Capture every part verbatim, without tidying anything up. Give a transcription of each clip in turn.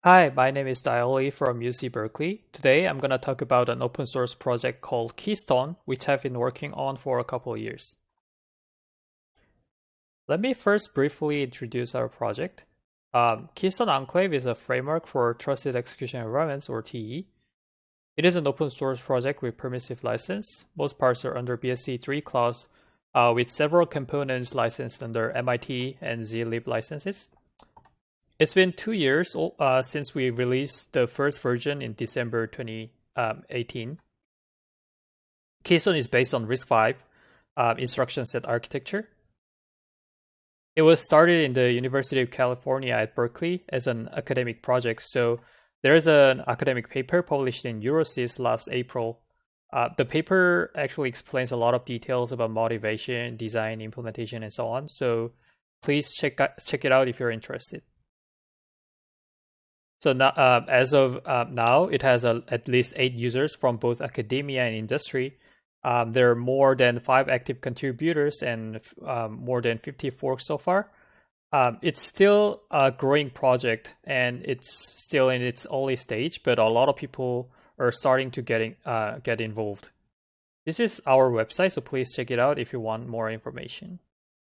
Hi, my name is Dioli from U C Berkeley. Today I'm going to talk about an open source project called Keystone, which I've been working on for a couple of years. Let me first briefly introduce our project. Um, Keystone Enclave is a framework for Trusted Execution Environments, or T E. It is an open source project with permissive license. Most parts are under B S C three clause, uh, with several components licensed under M I T and zlib licenses. It's been two years uh, since we released the first version in December twenty eighteen. Keystone is based on RISC-V uh, instruction set architecture. It was started in the University of California at Berkeley as an academic project. So there is an academic paper published in Eurosys last April. Uh, the paper actually explains a lot of details about motivation, design, implementation, and so on. So please check check it out if you're interested. So now, uh, as of uh, now, it has a, at least eight users from both academia and industry. Um, there are more than five active contributors and um, more than fifty forks so far. Um, it's still a growing project and it's still in its early stage, but a lot of people are starting to getting uh, get involved. This is our website, so please check it out if you want more information.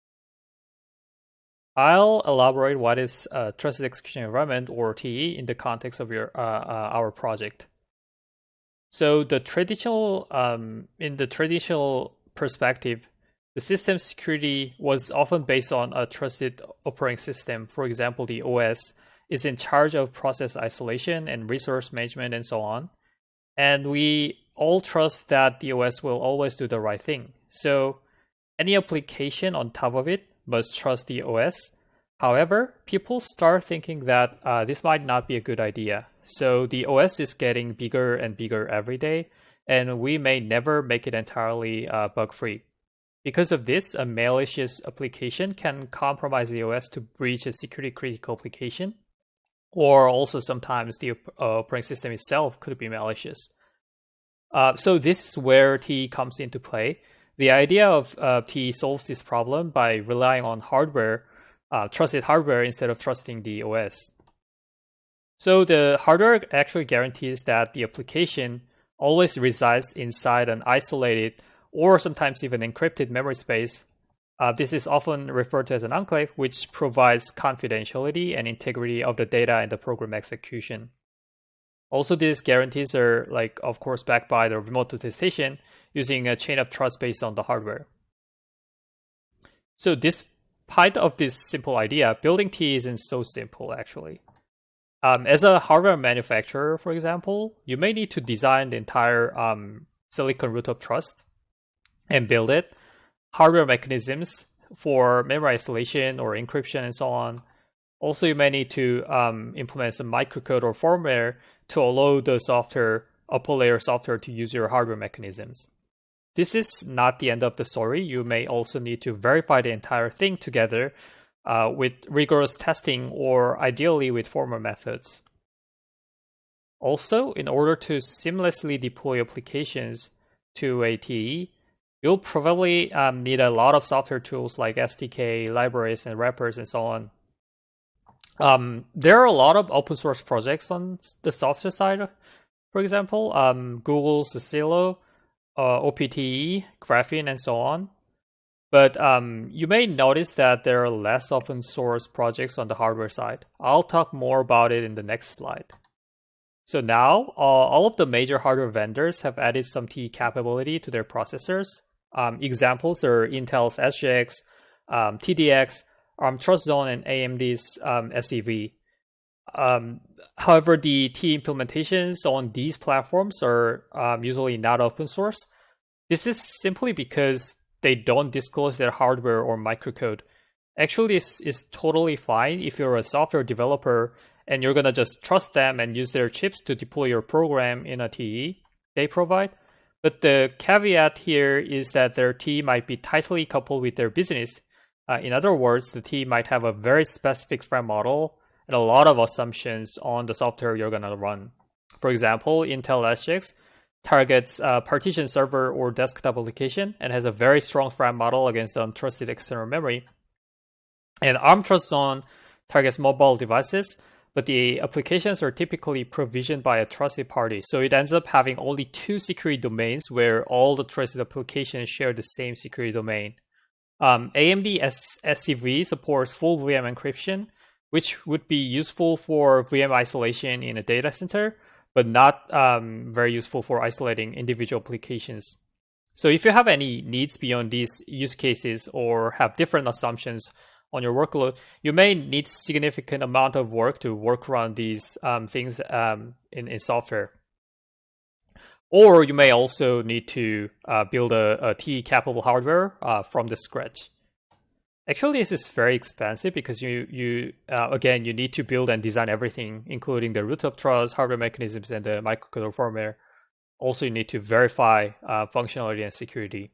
I'll elaborate what is a trusted execution environment, or T E, in the context of your uh, uh, our project. So the traditional, um, in the traditional perspective, the system security was often based on a trusted operating system. For example, the O S is in charge of process isolation and resource management and so on. And we all trust that the O S will always do the right thing. So any application on top of it must trust the O S. However, people start thinking that uh, this might not be a good idea. So the O S is getting bigger and bigger every day, and we may never make it entirely uh, bug-free. Because of this, a malicious application can compromise the O S to breach a security critical application, or also sometimes the uh, operating system itself could be malicious. Uh, so this is where T E comes into play. The idea of uh, T E solves this problem by relying on hardware, uh, trusted hardware, instead of trusting the O S. So the hardware actually guarantees that the application always resides inside an isolated or sometimes even encrypted memory space. Uh, this is often referred to as an enclave, which provides confidentiality and integrity of the data and the program execution. Also, these guarantees are, like, of course, backed by the remote attestation using a chain of trust based on the hardware. So despite of this simple idea, building T E isn't so simple, actually. Um, as a hardware manufacturer, for example, you may need to design the entire um, silicon root of trust and build it, hardware mechanisms for memory isolation or encryption and so on. Also, you may need to um, implement some microcode or firmware to allow the software, upper layer software, to use your hardware mechanisms. This is not the end of the story. You may also need to verify the entire thing together uh, with rigorous testing, or ideally with formal methods. Also, in order to seamlessly deploy applications to a T E, you'll probably um, need a lot of software tools like S D K, libraries, and wrappers, and so on. Um, there are a lot of open source projects on the software side. For example, um, Google's Zillow, uh, O P T E, Graphene, and so on. But um, you may notice that there are less open source projects on the hardware side. I'll talk more about it in the next slide. So now, uh, all of the major hardware vendors have added some T E capability to their processors. Um, examples are Intel's S G X, um, T D X, ARM TrustZone, and A M D's um, S E V. Um, however, the T E implementations on these platforms are um, usually not open source. This is simply because they don't disclose their hardware or microcode. Actually, this is totally fine if you're a software developer and you're going to just trust them and use their chips to deploy your program in a T E they provide. But the caveat here is that their T E might be tightly coupled with their business. Uh, in other words, the T E might have a very specific threat model and a lot of assumptions on the software you're going to run. For example, Intel S G X targets a partition server or desktop application and has a very strong threat model against untrusted external memory. And ARM TrustZone targets mobile devices, but the applications are typically provisioned by a trusted party. So it ends up having only two security domains where all the trusted applications share the same security domain. Um, A M D S C V supports full V M encryption, which would be useful for V M isolation in a data center, but not um, very useful for isolating individual applications. So if you have any needs beyond these use cases or have different assumptions on your workload, you may need significant amount of work to work around these um, things um, in, in software. Or you may also need to uh, build a, a T E-capable hardware uh, from the scratch. Actually, this is very expensive because you, you uh, again, you need to build and design everything, including the root of trust, hardware mechanisms, and the microcontroller firmware. Also, you need to verify uh, functionality and security.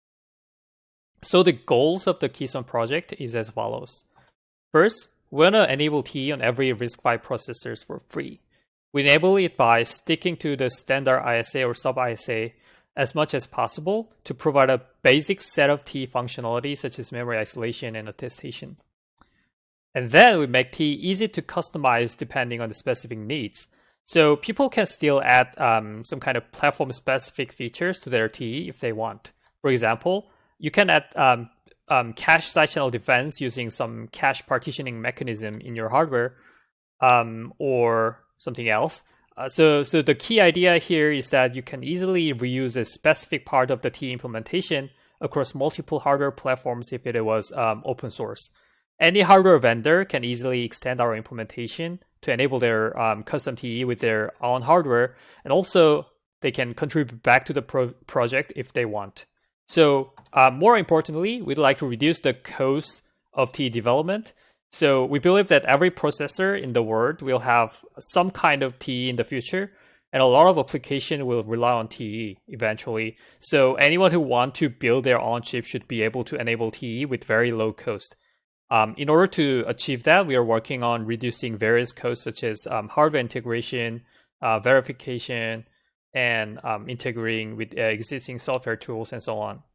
So the goals of the Keystone project is as follows. First, we want to enable T E on every RISC-V processors for free. We enable it by sticking to the standard I S A or sub-I S A as much as possible to provide a basic set of T E functionality such as memory isolation and attestation. And then we make T E easy to customize depending on the specific needs. So people can still add um, some kind of platform-specific features to their T E if they want. For example, you can add um, um, cache side channel defense using some cache partitioning mechanism in your hardware um, or something else. Uh, so, so the key idea here is that you can easily reuse a specific part of the T E implementation across multiple hardware platforms if it was um, open source. Any hardware vendor can easily extend our implementation to enable their um, custom T E with their own hardware, and also they can contribute back to the pro- project if they want. So uh, more importantly, we'd like to reduce the cost of T E development. So we believe that every processor in the world will have some kind of T E in the future, and a lot of application will rely on T E eventually. So anyone who wants to build their own chip should be able to enable T E with very low cost. Um, in order to achieve that, we are working on reducing various costs such as um, hardware integration, uh, verification, and um, integrating with uh, existing software tools and so on.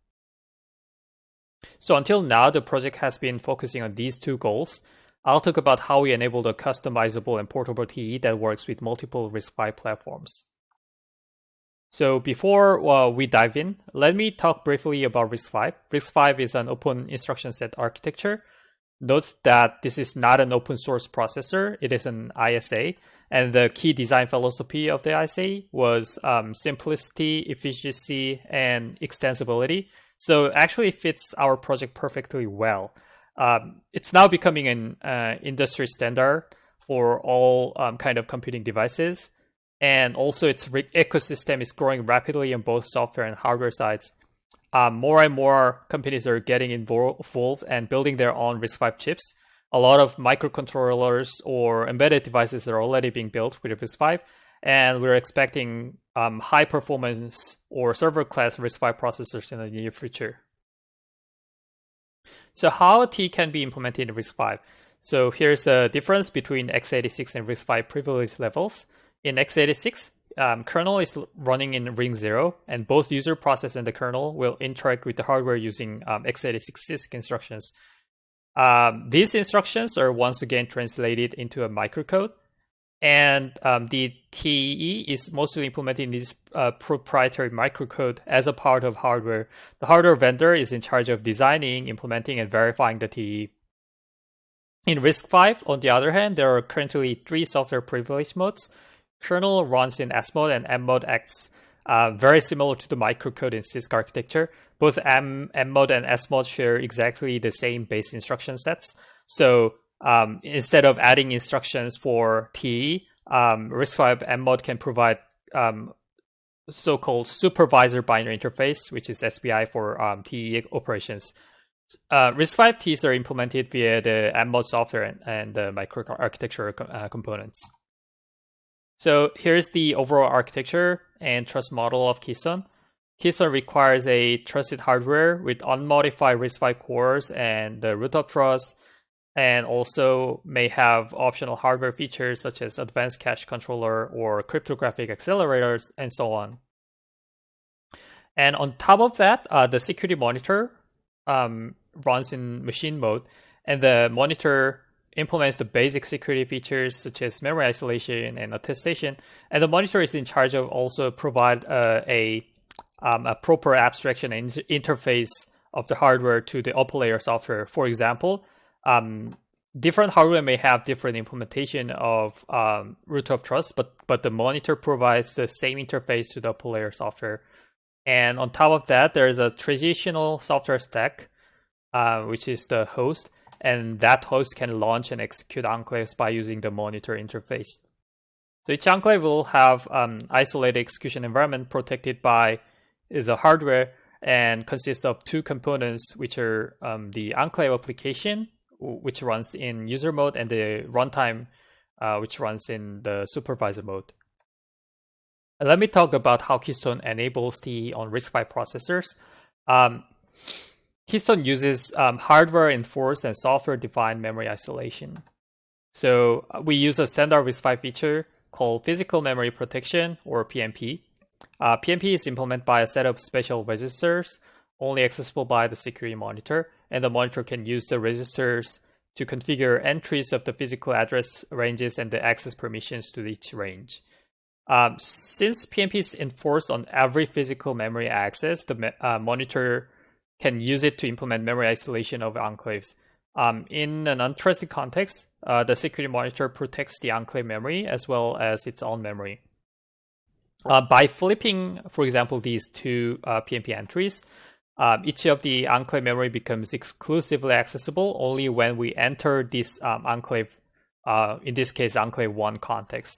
So until now, the project has been focusing on these two goals. I'll talk about how we enable the customizable and portable T E that works with multiple RISC-V platforms. So before uh, we dive in, let me talk briefly about RISC-V. RISC-V is an open instruction set architecture. Note that this is not an open source processor, it is an I S A. And the key design philosophy of the I S A was um, simplicity, efficiency, and extensibility. So actually it fits our project perfectly well. Um, it's now becoming an uh, industry standard for all um, kind of computing devices. And also its re- ecosystem is growing rapidly on both software and hardware sides. Um, more and more companies are getting involved and building their own RISC-V chips. A lot of microcontrollers or embedded devices are already being built with RISC-V, and we're expecting um, high performance or server class RISC-V processors in the near future. So how T can be implemented in RISC-V? So here's a difference between x eighty-six and RISC-V privilege levels. In x eighty-six, um, kernel is running in ring zero, and both user process and the kernel will interact with the hardware using um, x eighty-six CISC instructions. Um, these instructions are once again translated into a microcode, and um, the T E is mostly implemented in this uh, proprietary microcode as a part of hardware. The hardware vendor is in charge of designing, implementing, and verifying the T E. In RISC-V, on the other hand, there are currently three software privilege modes. Kernel runs in S mode and M mode X, uh, very similar to the microcode in CISC architecture. Both M, M mode and S mode share exactly the same base instruction sets. So um, instead of adding instructions for T E, um, RISC-V M mode can provide um, so-called supervisor binary interface, which is S B I for um, T E operations. Uh, RISC-V T Es are implemented via the M mode software and, and the microarchitecture uh, components. So here's the overall architecture and trust model of Keystone. Keystone requires a trusted hardware with unmodified RISC-V cores and the root of trust, and also may have optional hardware features such as advanced cache controller or cryptographic accelerators and so on. And on top of that, uh, the security monitor um, runs in machine mode, and the monitor implements the basic security features such as memory isolation and attestation, and the monitor is in charge of also provide uh, a um, a proper abstraction and interface of the hardware to the upper layer software. For example, um, different hardware may have different implementation of um, root of trust, but but the monitor provides the same interface to the upper layer software. And on top of that, there is a traditional software stack, uh, which is the host, and that host can launch and execute enclaves by using the monitor interface. So each enclave will have um, isolated execution environment protected by the hardware and consists of two components, which are um, the enclave application, which runs in user mode, and the runtime, uh, which runs in the supervisor mode. And let me talk about how Keystone enables T E on RISC-V processors. Um, Keystone uses um, hardware-enforced and software-defined memory isolation. So we use a standard RISC-V feature called physical memory protection, or P M P. Uh, P M P is implemented by a set of special registers only accessible by the security monitor, and the monitor can use the registers to configure entries of the physical address ranges and the access permissions to each range. Um, since P M P is enforced on every physical memory access, the uh, monitor can use it to implement memory isolation of enclaves. Um, in an untrusted context, uh, the security monitor protects the enclave memory as well as its own memory. Uh, by flipping, for example, these two uh, P M P entries, um, each of the enclave memory becomes exclusively accessible only when we enter this um, enclave, uh, in this case, enclave one context.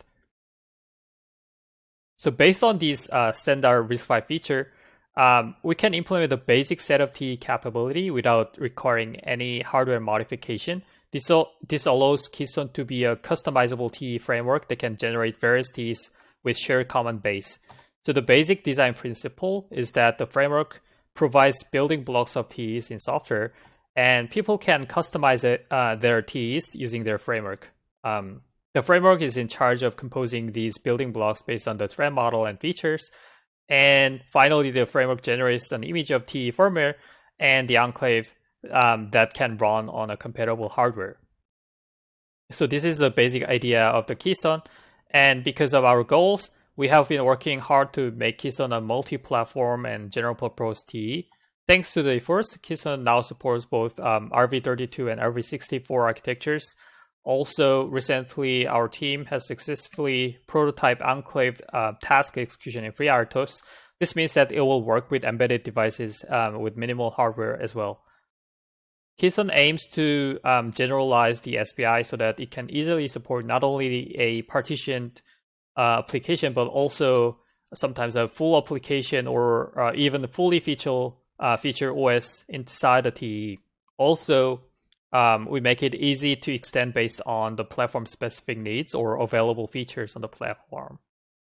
So based on this uh, standard RISC-V feature, um, we can implement the basic set of T E capability without requiring any hardware modification. This, this allows Keystone to be a customizable T E framework that can generate various T Es with shared common base. So the basic design principle is that the framework provides building blocks of T Es in software, and people can customize it, uh, their T Es using their framework. Um, the framework is in charge of composing these building blocks based on the thread model and features. And finally, the framework generates an image of T E firmware and the enclave um, that can run on a compatible hardware. So this is the basic idea of the Keystone. And because of our goals, we have been working hard to make Keystone a multi-platform and general-purpose T E. Thanks to the efforts, Keystone now supports both um, R V thirty-two and R V sixty-four architectures. Also, recently, our team has successfully prototyped enclave uh, task execution in FreeRTOS. This means that it will work with embedded devices um, with minimal hardware as well. Keystone aims to um, generalize the S P I so that it can easily support not only a partitioned uh, application, but also sometimes a full application or uh, even a fully feature, uh, feature O S inside the T E. Also, um, we make it easy to extend based on the platform-specific needs or available features on the platform.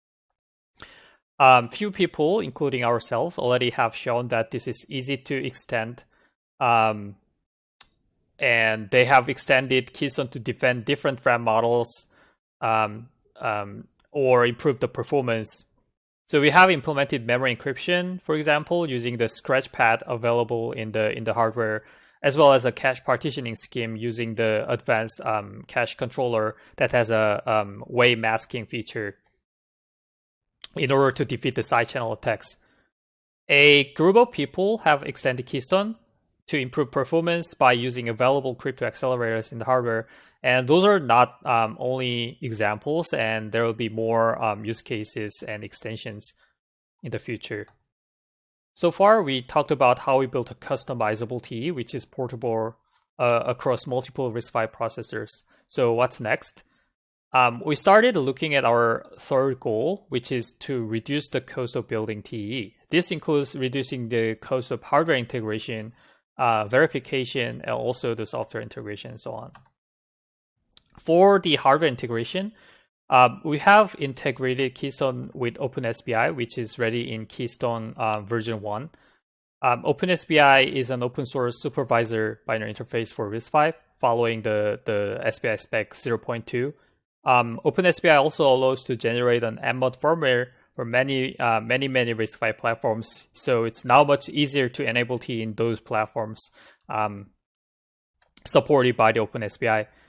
Um, few people, including ourselves, already have shown that this is easy to extend. Um, and they have extended Keystone to defend different thread models um, um, or improve the performance. So we have implemented memory encryption, for example, using the Scratchpad available in the in the hardware, as well as a cache partitioning scheme using the advanced um, cache controller that has a um, way masking feature in order to defeat the side channel attacks. A group of people have extended Keystone to improve performance by using available crypto accelerators in the hardware. And those are not um, only examples, and there will be more um, use cases and extensions in the future. So far, we talked about how we built a customizable T E, which is portable uh, across multiple RISC-V processors. So what's next? Um, we started looking at our third goal, which is to reduce the cost of building T E. This includes reducing the cost of hardware integration, Uh, verification, and also the software integration and so on. For the hardware integration, uh, we have integrated Keystone with OpenSBI, which is ready in Keystone uh, version one. Um, OpenSBI is an open source supervisor binary interface for RISC-V, following the, the S B I spec zero point two. Um, OpenSBI also allows to generate an M mod firmware for many, uh, many, many RISC-V platforms. So it's now much easier to enable T E in those platforms um, supported by the OpenSBI.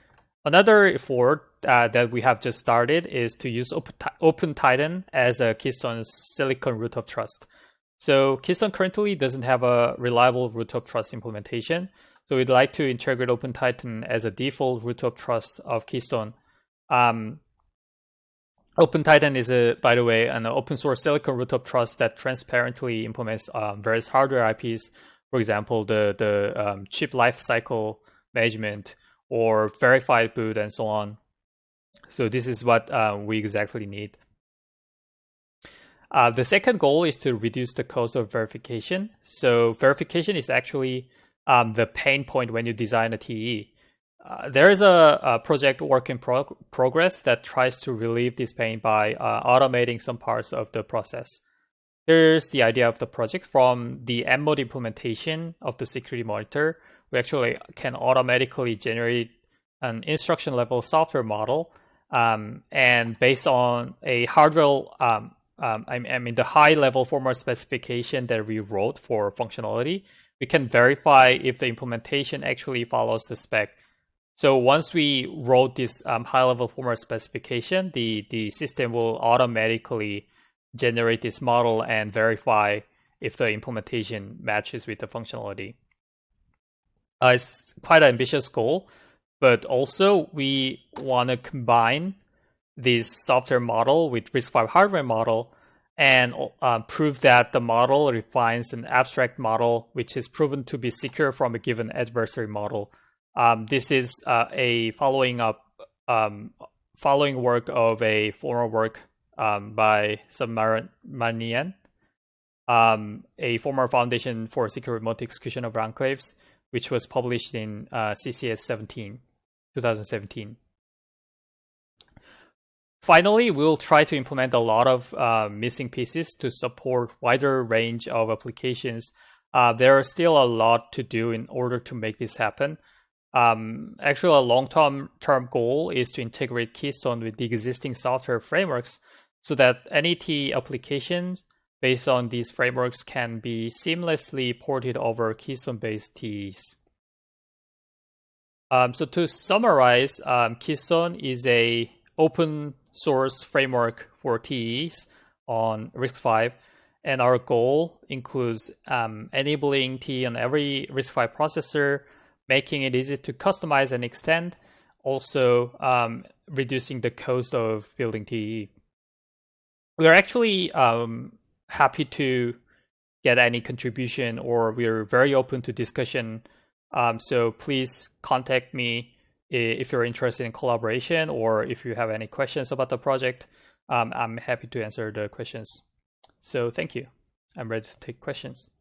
Another effort uh, that we have just started is to use OpenTitan as a Keystone Silicon root of trust. So Keystone currently doesn't have a reliable root of trust implementation. So we'd like to integrate OpenTitan as a default root of trust of Keystone. Um, OpenTitan is, a, by the way, an open source silicon root of trust that transparently implements um, various hardware I Ps. For example, the the um, chip lifecycle management or verified boot and so on. So this is what uh, we exactly need. Uh, the second goal is to reduce the cost of verification. So verification is actually um, the pain point when you design a T E. Uh, there is a, a project work in prog- progress that tries to relieve this pain by uh, automating some parts of the process. Here's the idea of the project. From the M mode implementation of the security monitor, we actually can automatically generate an instruction level software model. Um, and based on a hardware, um, um, I mean, the high level formal specification that we wrote for functionality, we can verify if the implementation actually follows the spec. So once we wrote this um, high-level formal specification, the, the system will automatically generate this model and verify if the implementation matches with the functionality. Uh, it's quite an ambitious goal, but also we want to combine this software model with RISC-V hardware model and uh, prove that the model refines an abstract model which is proven to be secure from a given adversary model. Um, this is uh, a following up, um, following work of a former work um, by Subramanian, um, a former foundation for secure remote execution of enclaves, which was published in uh, C C S seventeen, twenty seventeen. Finally, we'll try to implement a lot of uh, missing pieces to support wider range of applications. Uh, there are still a lot to do in order to make this happen. Um, actually, a long-term term goal is to integrate Keystone with the existing software frameworks so that any T E applications based on these frameworks can be seamlessly ported over Keystone-based T Es. Um, so to summarize, um, Keystone is a open source framework for T Es on RISC-V, and our goal includes um, enabling T E on every RISC-V processor, making it easy to customize and extend, also um, reducing the cost of building T E. We're actually um, happy to get any contribution, or we're very open to discussion. Um, so please contact me if you're interested in collaboration, or if you have any questions about the project. Um, I'm happy to answer the questions. So thank you. I'm ready to take questions.